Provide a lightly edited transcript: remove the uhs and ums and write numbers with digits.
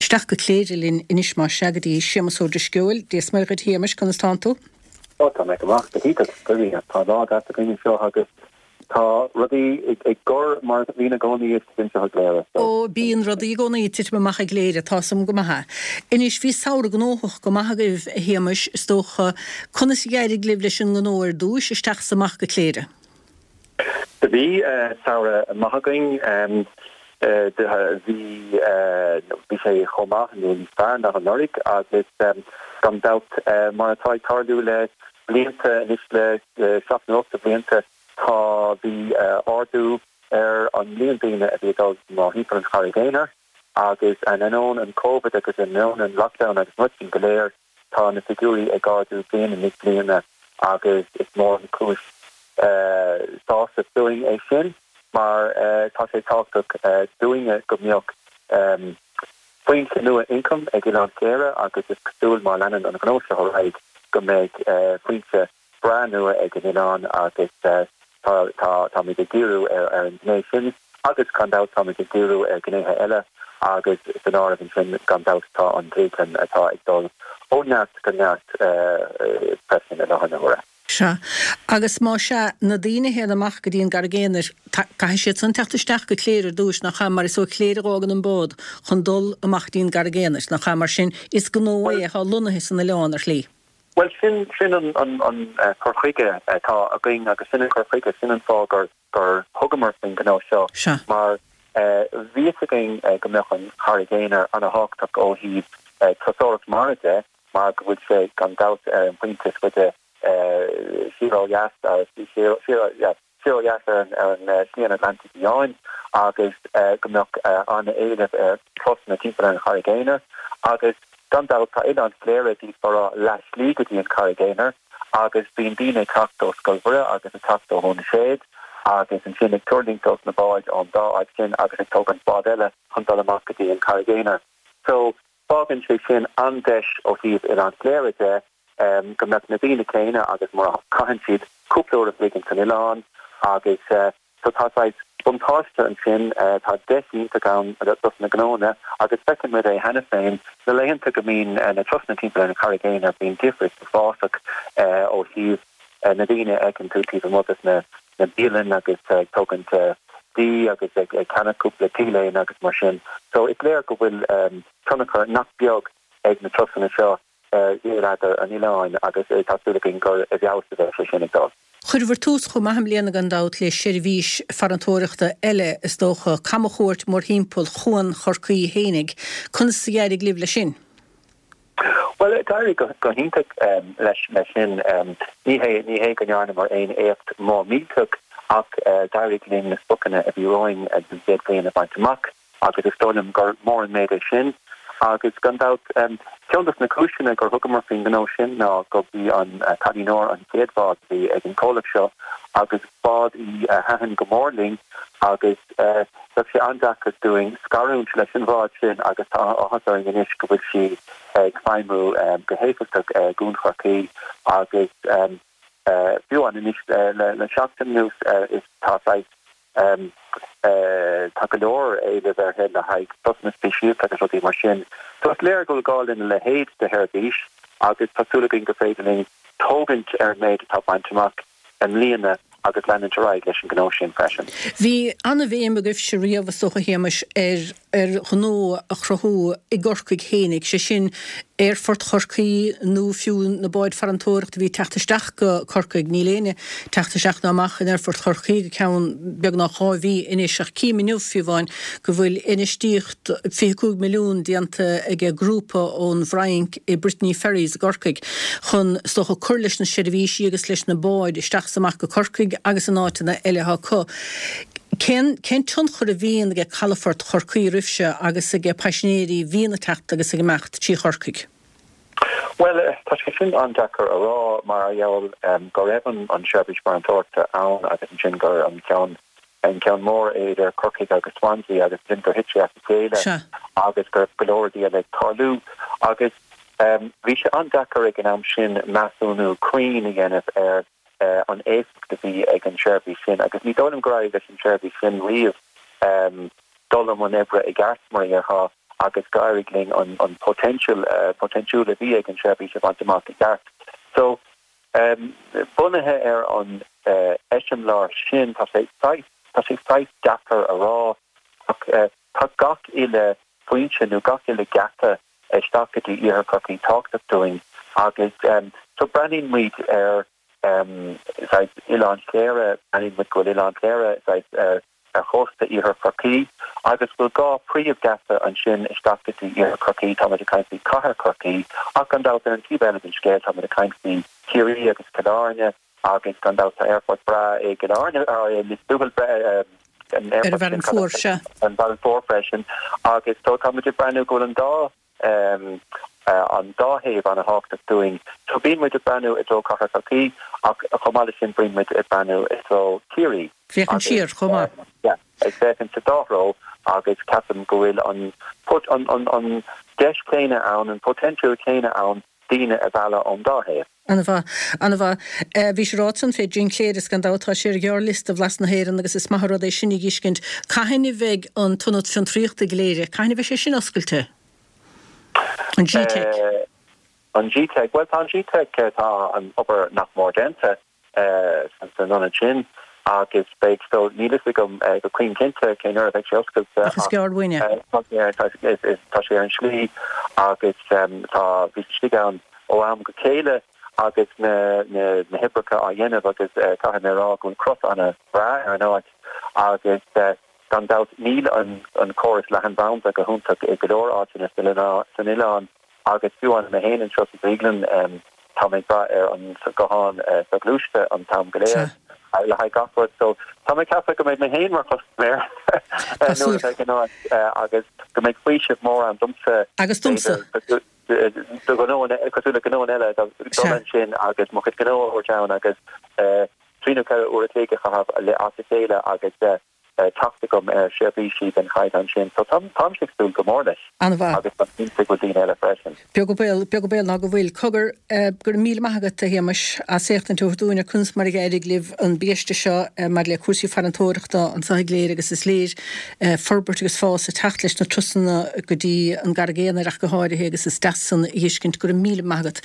Steach go cléidirlín inis mar segadí siamasú de sciúil, dés mar go tíamas gan stántú? Tá me goach go híte goí tá lá a goine seo agus tá rudí ag gur mar lína gcóí is vin se léire. Ó bíon rudí gcónaí tiit me macha léire tásam go maithe. Inis bhí saoir gnóthach go maitha goibh héamas stócha chuna sa gaiidir glibh leis an gnóir dúis isteach samach go cléire. De bhí saoire maithagaing bhí sé chomach an fearn nach an Norig agus gan dat mar atá tarú le blianta is le seachna ochta blianta tá bhí ardú an líondaine a bhí má hípar an charigéinar agus an anón an COVID agus an anón an lockdown agus mutin goléir tá na figúí ag ardú bliana nig bliana agus is mór an cúis sása doing é sin mar tá sé táach doing go mbeoch pointe nua income ag an céire agus is cosúil mar lenan an gnóise thoraid go méid pointe bra nua ag an agus tá mi dúrú ar an nation agus candát tá mi dúrú ar gnéthe eile agus san áh an sin gandát tá an dréan atá ag dul óneart go neart presin a lehanahra. Se agus má se na daine héad amach go dtíon gargéanar cai siad san teachtasteach go cléir dúis nach cha mar is ó cléireágan an bód chun dul amach díon gargéanar nach cha mar sin is gnóé há lunathe san na leánar lí. Well sin an chorchuige tá a going agus sin chorchuige sin an fá gur thugamar sin gná seo mar ví going go mechan charigéinar an a háach ó híb trasóras maride mar go bhfuil sé gan dat ar an pointes goide Siro-Jas ar an Slian Atlantic Beyond agus gomach an éileh tros na timp an charigéinar agus gandá tá an léire dí for leis lígadí an charigéinar agus bíon bíine tachtó scolbure agus a tachtó hon séad agus an sin ag turlingtos na báid an dá ag sin agus ag tógan bád eile chun dal amachgadí an charigéinar. So fágann sé sin an deis ó híomh in an léire de go me na bíine céine agus mar caihan siad cúplaúir a bligin san Ián agus so táid bumtáiste an sin tá deínta gan na gnóna agus fecin mu é hena féin na leonnta go mín na trosna timp an charigéinar bíon difris fásach ó híomh na bíine ag an tútíh modas na bílan agus tógan dí agus ag cannaúpla tíléin agus mar sin. So is léir go bhfuil tunnachar nach beag ag na trosna seo an Ián agus tásúlagin gur a bheásta sé sin agdá. Churhar tús go maitham léana gandát le seirbhís farantóireachta eile is dócha camachúirt mór hímpul chuan chorcaí hénig chun sa gaiidir glibh le sin. Well dair go hinnta leis me sin ní hé gonearna mar ein écht má mítuach ach dair linn na spucanna a bhí roiin a dé léana a baintach agus is stolim gur mór an méide sin agus gandát ceoltas na cúisina gur thugamar fin gó sin ná go bhí an cadínóir an céadhád bhí ag an cólah seo agus bád i hahan gomórling agus sé andachas doing scarúnt leis an bhád sin agus áhasar an gnis go bhfuil si ag feimú gohéfaach gúnchorcaí agus fiú an inis le seachtain nús is tááid takeóir éile ar head le haig na spéisiú agus rudí mar sin. So is léir go gáilin le héad de hairbhís agus tasúlagin go féidirling tógant ar méid tá baintach an líana agus lenin ráid leis an gnó sin freisin. Bhí anna bhéim a goibh se riamh socha héamas ar gnó a chrothú i gcorcaig hénig sé sin fort chorcaí nó fiún na báid farantóireachta bhí teachtasteach go corcaig ní léine teachtasteach na amach in fort chorcaí go ceann beag nach cháhí inéiseach 100 milliún fiúháin go bhfuil inistíocht 2 milliún dianta ag grúpa ón bhraing i Brittany Ferries gorcaig chun stocha chur leis na seirbhísí agus leis na báid isteach samach go corcaig agus an áitina LHK. Ken tunchur a bhíon ag chalafort chorcaí rifse agus ag paisinéirí bhíonna techt agus ag mecht tí chorcaig. Well, tá sé sin an dechar a rá mar a dheall go raibhann an seirbhís mar an torta ann agus an sin gur an ceann mór éidir corcaig agus Swansea agus dintar hitse a céile agus gur golóirí le tarlú agus bhí sé an dechar ag an am sin measúnú Queen a dhéanamh ar an éifig de bhí ag an seirbhís sin agus ní dólam goráid leis an seirbhís sin riamh dólam an ebre ag gasmarí ará agus gairigling on potential a bhí an sebí se bantamach gart. So bunathe an eisiom lár sin tá sé feith gapar a rá tá gach ile pointse nó gach ile gata stacatí ihar cocí táchtach doing agus so brenin muid Ilan Cléire brenin muid go Ilan Cléire chosta ihar cocí agus bhfuil gá príomh gata an sin stacatí ihar cocí tá a caiintí cahar cocí ach an dáta an tíbele an scéil tá a caiintí Curie agus Cadarne agus gan dáta airport bra e Cadarne lisúbal bre an bal for freshen agus to come to brand new go an da an dahave an a hawk that's doing so being with the brand new it's all kahaki a commodity bring with a brand new it's all kiri yeah exactly to dahro agus captain goil on put on dash plane on and potential plane on Dina a balla on dahave Anna bhí rátan fé Jean Clare is gan dátá sé gear list a bhlas na héan agus is maithród é sinnig iscint. Caithna bheith an tunad fin tríochta léire. Caithna bheith sé sin oscailte? An G-Tech? An G-Tech, well, an G-Tech tá an obair nach mór dente san an sin agus beid sto nílas go Queen Kinte cé nuair a bheith sé oscailte. Agus gear bhuine? Tá sé an slí agus tá bhí slí an ó am go céile agus na hibracha a dhéanamh agus caihan rá gon cross anna bra ar nó agus gan dat níl an choras lehan bound a go húntaach i godór áitina san Ileán agus fiú an na héanaan tro bríglan tá méid bra ar an goháin sa glúiste an tam goléir le haid gafod so tá méid cefa go méid na héin mar chus méir agus go méid fuiisih mór an dumsa agus dumsa do cosúla gó eile sin agus mo gó ó teann agus tríú uatéige chahab le ascéile agus tacticum sebí siad an chaid an sin so tam siú gomórne agus go dtíine eile freisin. Beagobéil ná go bhfuil cogur gur míl maigad a héimeis a séchtn túúna kunst mar éidir glibh an bíiste seo mar le cuasí farantóireachta an saigléir agus is léir forbert agus fás a tacht leis na trusanna go dtí an gargéanach go háirithe agus is dasan hiiscint gur míl maigad